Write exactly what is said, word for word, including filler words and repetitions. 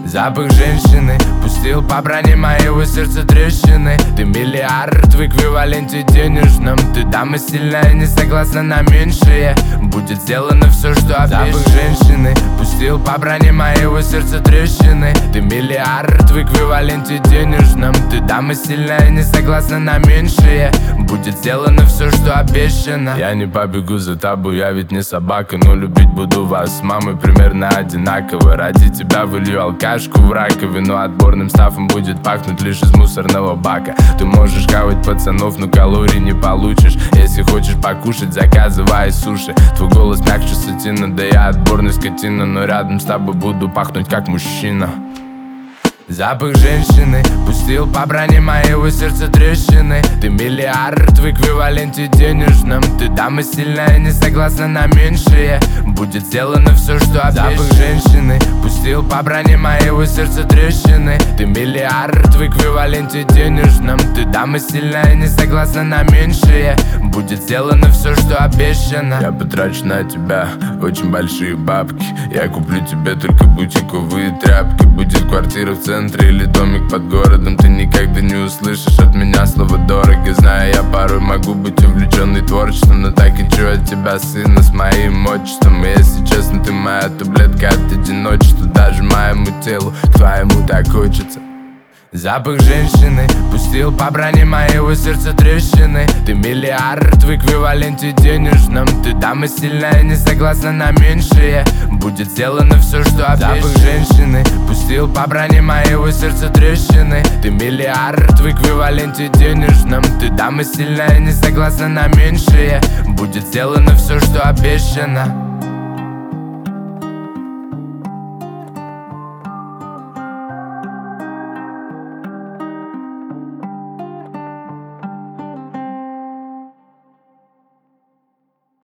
Запах женщины пустил по броне моего сердца трещины. Ты миллиард в эквиваленте денежном. Ты дама сильная, не согласна на меньшее. Будет сделано все, что обещано. Запах женщины пустил по броне моего сердца трещины. Ты миллиард в эквиваленте денежном. Ты дама сильная, не согласна на меньшее. Будет сделано все, что обещано. Я не побегу за тобой, я ведь не собака. Но любить буду вас с мамой примерно одинаково. Ради тебя вылью алкашку в раковину. Отборным стафом будет пахнуть лишь из мусорного бака. Ты можешь хавать пацанов, но калорий не получишь. Если хочешь покушать, заказывай суши. Твой голос мягче сатина, да я отборный скотина. Но рядом с тобой буду пахнуть как мужчина. Запах женщины пустил по броне моего сердца трещины. Ты миллиард в эквиваленте денежном. Ты дама сильная, не согласна на меньшее. Будет сделано все, что обещано. Запах женщины пустил по броне моего сердца трещины. Ты миллиард в эквиваленте денежном. Ты дама сильная, не согласна на меньшее. Будет сделано все, что обещано. Я потрачу на тебя очень большие бабки. Я куплю тебе только бутиковые тряпки. Будет квартира в центре или домик под городом. Ты никогда не услышишь от меня слово дорого. Знаю, я порой могу быть увлеченный творчеством, но так хочу от тебя сына с моим отчеством. И если честно, ты моя таблетка от одиночества. Даже моему телу к твоему так хочется. Запах женщины пустил по броне моего сердца трещины. Ты миллиард в эквиваленте денежном. Ты дама сильная, не согласна на меньшее. Будет сделано все, что обещано. Запах женщины пустил по броне моего сердца трещины. Ты миллиард в эквиваленте денежном. Ты дама сильная, не согласна на меньшее. Будет сделано все, что обещано.